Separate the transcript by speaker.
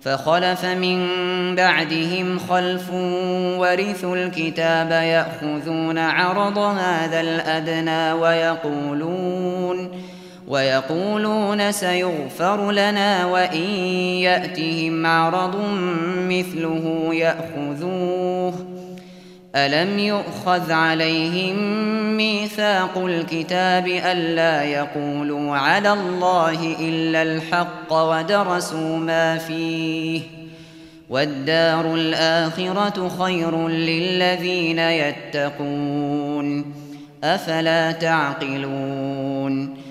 Speaker 1: فخلف من بعدهم خلف ورثوا الكتاب يأخذون عرض هذا الأدنى ويقولون سيغفر لنا وإن يأتهم عرض مثله يأخذوه ألم يؤخذ عليهم ميثاق الكتاب ألا يقولوا على الله إلا الحق ودرسوا ما فيه والدار الآخرة خير للذين يتقون أفلا تعقلون